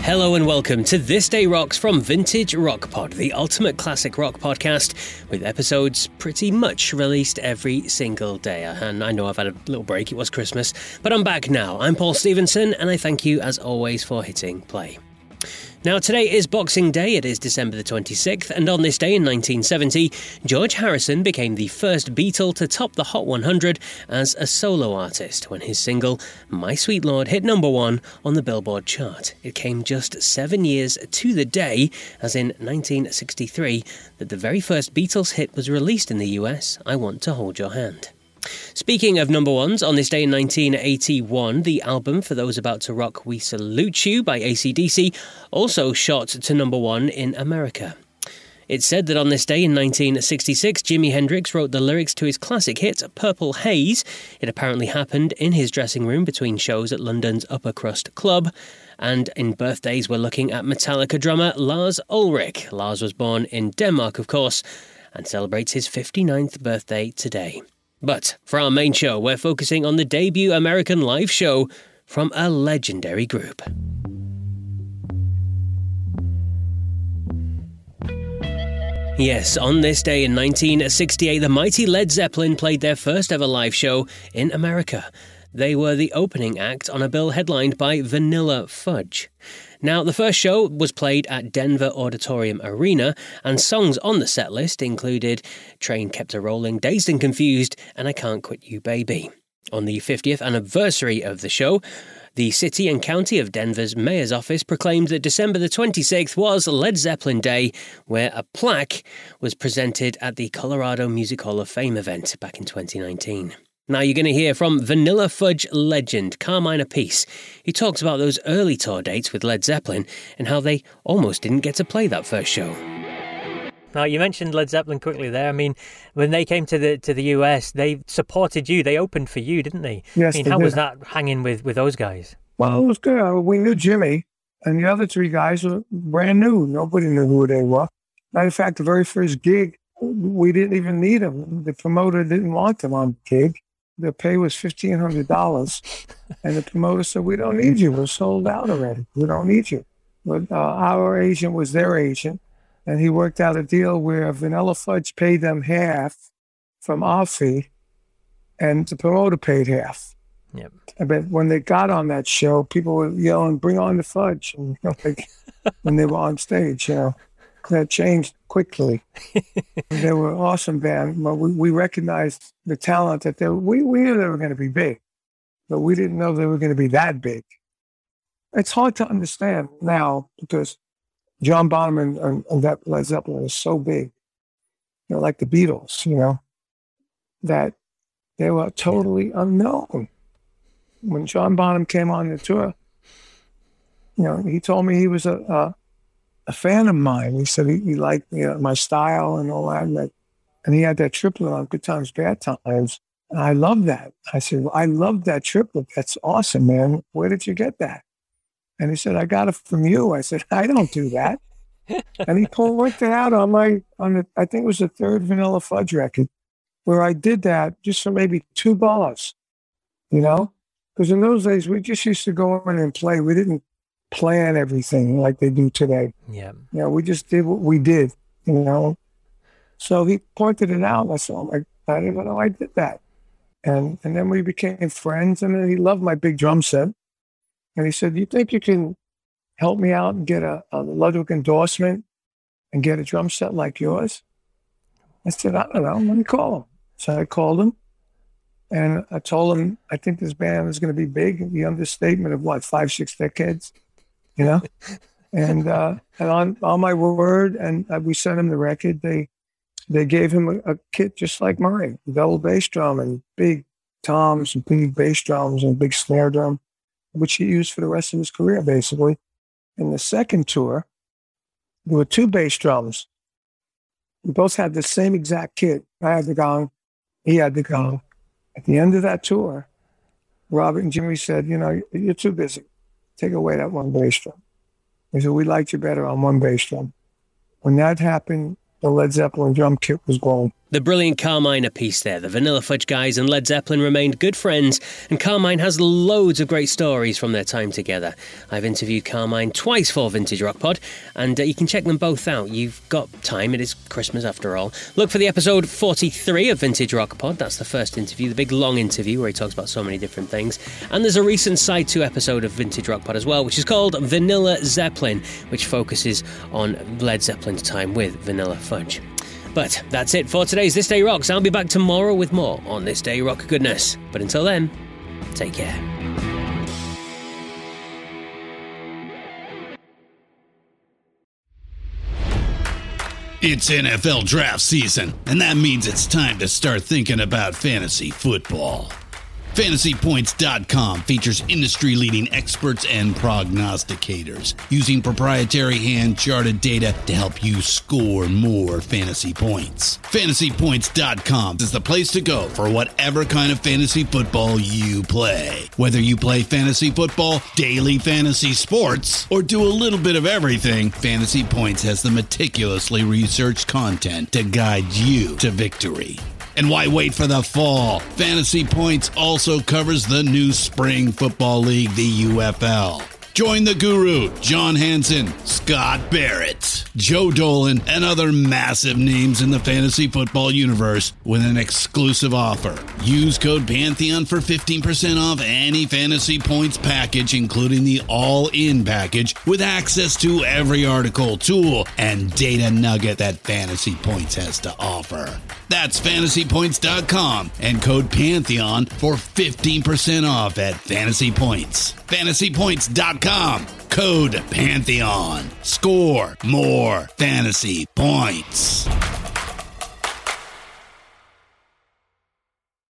Hello and welcome to This Day Rocks from Vintage Rock Pod, the ultimate classic rock podcast with episodes pretty much released every single day. And I know I've had a little break, it was Christmas, but I'm back now. I'm Paul Stevenson and I thank you as always for hitting play. Now, today is Boxing Day, it is December the 26th, and on this day in 1970, George Harrison became the first Beatle to top the Hot 100 as a solo artist when his single, My Sweet Lord, hit number one on the Billboard chart. It came just 7 years to the day, as in 1963, that the very first Beatles hit was released in the US, I Want to Hold Your Hand. Speaking of number ones, on this day in 1981, the album For Those About to Rock We Salute You by AC/DC also shot to number one in America. It's said that on this day in 1966, Jimi Hendrix wrote the lyrics to his classic hit, Purple Haze. It apparently happened in his dressing room between shows at London's Upper Crust Club. And in birthdays, we're looking at Metallica drummer Lars Ulrich. Lars was born in Denmark, of course, and celebrates his 59th birthday today. But for our main show, we're focusing on the debut American live show from a legendary group. Yes, on this day in 1968, the mighty Led Zeppelin played their first ever live show in America. They were the opening act on a bill headlined by Vanilla Fudge. Now, the first show was played at Denver Auditorium Arena, and songs on the set list included Train Kept a Rolling, Dazed and Confused, and I Can't Quit You Baby. On the 50th anniversary of the show, the City and County of Denver's mayor's office proclaimed that December the 26th was Led Zeppelin Day, where a plaque was presented at the Colorado Music Hall of Fame event back in 2019. Now you're going to hear from Vanilla Fudge legend Carmine Appice. He talks about those early tour dates with Led Zeppelin and how they almost didn't get to play that first show. Now, you mentioned Led Zeppelin quickly there. I mean, when they came to the US, they supported you. They opened for you, didn't they? Yes, I mean, they how did. was that hanging with those guys? Well, it was good. We knew Jimmy, and the other three guys were brand new. Nobody knew who they were. Matter of fact, the very first gig, we didn't even need them. The promoter didn't want them on the gig. The pay was $1,500, and the promoter said, "We don't need you. We're sold out already. We don't need you." But our agent was their agent, and he worked out a deal where Vanilla Fudge paid them half from our fee, and the promoter paid half. Yep. But when they got on that show, people were yelling, "Bring on the fudge!" And, when they were on stage, that changed quickly. They were an awesome band. But we recognized the talent that we knew they were going to be big, but we didn't know they were going to be that big. It's hard to understand now because John Bonham and that Led Zeppelin is so big, like the Beatles, that they were totally unknown. When John Bonham came on the tour, he told me he was a fan of mine. He said he liked my style and all that. And he had that triplet on Good Times, Bad Times. And I love that. I said, well, I love that triplet. That's awesome, man. Where did you get that? And he said, I got it from you. I said, I don't do that. And he pointed out I think it was the third Vanilla Fudge record, where I did that just for maybe $2, Because in those days, we just used to go in and play. We didn't plan everything like they do today. Yeah. We just did what we did, So he pointed it out. I said, I didn't even know I did that. And then we became friends, and then he loved my big drum set. And he said, you think you can help me out and get a Ludwig endorsement and get a drum set like yours? I said, I don't know. Let me call him. So I called him. And I told him, I think this band is going to be big. The understatement of 5-6 decades, And on my word, and we sent him the record. They gave him a kit just like mine, double bass drum and big toms and big bass drums and big snare drum, which he used for the rest of his career, basically. In the second tour, there were 2 bass drums. We both had the same exact kit. I had the gong. He had the gong. At the end of that tour, Robert and Jimmy said, you're too busy. Take away that one bass drum. They said, we liked you better on one bass drum. When that happened, the Led Zeppelin drum kit was gone. The brilliant Carmine Appice there. The Vanilla Fudge guys and Led Zeppelin remained good friends, and Carmine has loads of great stories from their time together. I've interviewed Carmine twice for Vintage Rock Pod, and you can check them both out. You've got time, it is Christmas after all. Look for the episode 43 of Vintage Rock Pod. That's the first interview, the big long interview where he talks about so many different things. And there's a recent Side 2 episode of Vintage Rock Pod as well, which is called Vanilla Zeppelin, which focuses on Led Zeppelin's time with Vanilla Fudge. But that's it for today's This Day Rocks. I'll be back tomorrow with more on This Day Rock goodness. But until then, take care. It's NFL draft season, and that means it's time to start thinking about fantasy football. FantasyPoints.com features industry-leading experts and prognosticators using proprietary hand-charted data to help you score more fantasy points. FantasyPoints.com is the place to go for whatever kind of fantasy football you play. Whether you play fantasy football, daily fantasy sports, or do a little bit of everything, Fantasy Points has the meticulously researched content to guide you to victory. And why wait for the fall? Fantasy Points also covers the new spring football league, the UFL. Join the guru, John Hansen, Scott Barrett, Joe Dolan, and other massive names in the fantasy football universe with an exclusive offer. Use code Pantheon for 15% off any Fantasy Points package, including the all-in package, with access to every article, tool, and data nugget that Fantasy Points has to offer. That's FantasyPoints.com and code Pantheon for 15% off at Fantasy Points. FantasyPoints.com, code Pantheon. Score more fantasy points.